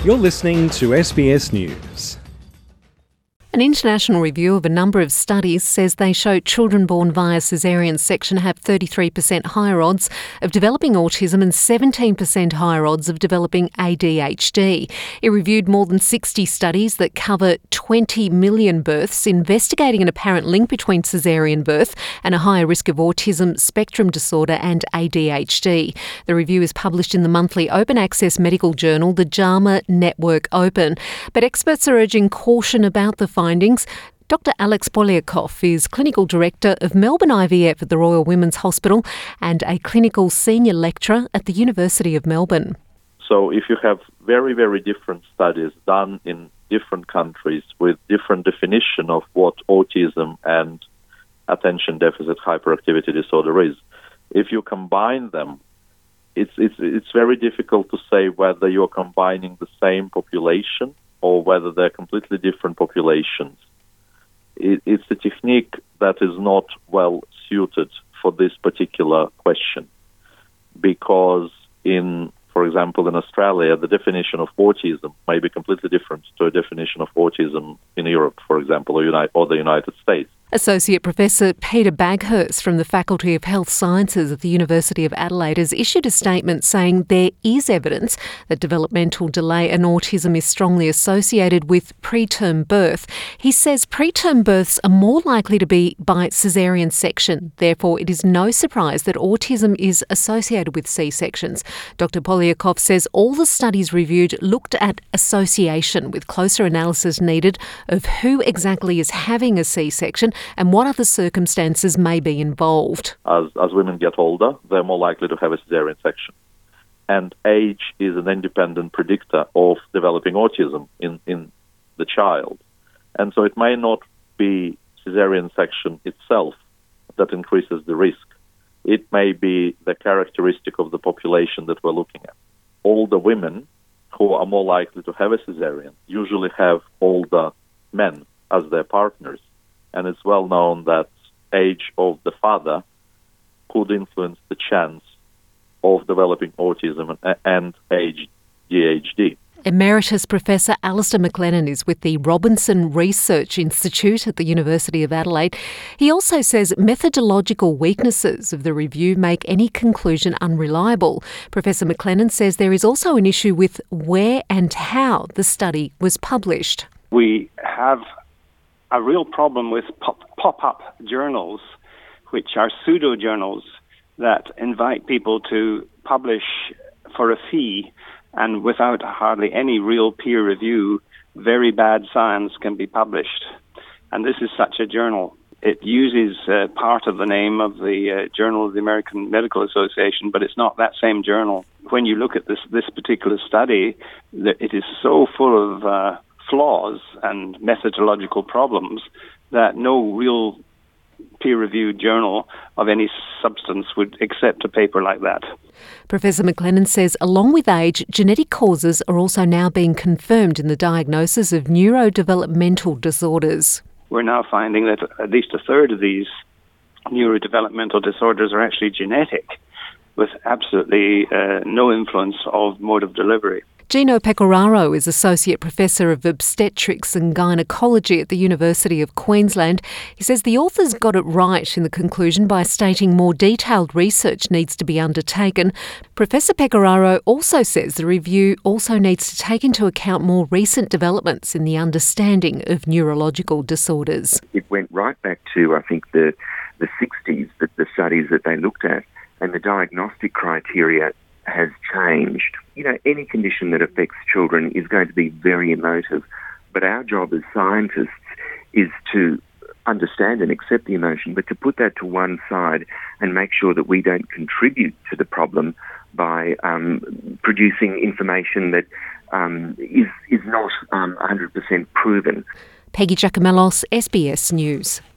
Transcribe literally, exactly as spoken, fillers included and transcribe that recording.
You're listening to S B S News. An international review of a number of studies says they show children born via caesarean section have thirty-three percent higher odds of developing autism and seventeen percent higher odds of developing A D H D. It reviewed more than sixty studies that cover twenty million births, investigating an apparent link between caesarean birth and a higher risk of autism, spectrum disorder and A D H D. The review is published in the monthly open access medical journal, the JAMA Network Open. But experts are urging caution about the findings. Findings. Doctor Alex Polyakov is Clinical Director of Melbourne I V F at the Royal Women's Hospital and a Clinical Senior Lecturer at the University of Melbourne. So if you have very, very different studies done in different countries with different definition of what autism and attention deficit hyperactivity disorder is, if you combine them, it's, it's, it's very difficult to say whether you're combining the same population or whether they're completely different populations. It, it's a technique that is not well suited for this particular question because in, for example, in Australia, the definition of autism may be completely different to a definition of autism in Europe, for example, or, United, or the United States. Associate Professor Peter Baghurst from the Faculty of Health Sciences at the University of Adelaide has issued a statement saying there is evidence that developmental delay and autism is strongly associated with preterm birth. He says preterm births are more likely to be by caesarean section. Therefore, it is no surprise that autism is associated with C-sections. Doctor Polyakov says all the studies reviewed looked at association, with closer analysis needed of who exactly is having a C-section and what other circumstances may be involved. As, as women get older, they're more likely to have a caesarean section. And age is an independent predictor of developing autism in, in the child. And so it may not be caesarean section itself that increases the risk. It may be the characteristic of the population that we're looking at. Older women who are more likely to have a caesarean usually have older men as their partners. And it's well known that age of the father could influence the chance of developing autism and A D H D. Emeritus Professor Alistair McLennan is with the Robinson Research Institute at the University of Adelaide. He also says methodological weaknesses of the review make any conclusion unreliable. Professor McLennan says there is also an issue with where and how the study was published. We have a real problem with pop- pop-up journals, which are pseudo-journals that invite people to publish for a fee, and without hardly any real peer review, very bad science can be published. And this is such a journal. It uses uh, part of the name of the uh, Journal of the American Medical Association, but it's not that same journal. When you look at this, this particular study, it is so full of uh, flaws and methodological problems that no real peer-reviewed journal of any substance would accept a paper like that. Professor McLennan says along with age, genetic causes are also now being confirmed in the diagnosis of neurodevelopmental disorders. We're now finding that at least a third of these neurodevelopmental disorders are actually genetic, with absolutely uh, no influence of mode of delivery. Gino Pecoraro is Associate Professor of Obstetrics and Gynecology at the University of Queensland. He says the authors got it right in the conclusion by stating more detailed research needs to be undertaken. Professor Pecoraro also says the review also needs to take into account more recent developments in the understanding of neurological disorders. It went right back to, I think, the, the sixties, the, the studies that they looked at, and the diagnostic criteria has changed. You know, any condition that affects children is going to be very emotive, but our job as scientists is to understand and accept the emotion, but to put that to one side and make sure that we don't contribute to the problem by um, producing information that um, is, is not um, one hundred percent proven. Peggy Giacomellos, S B S News.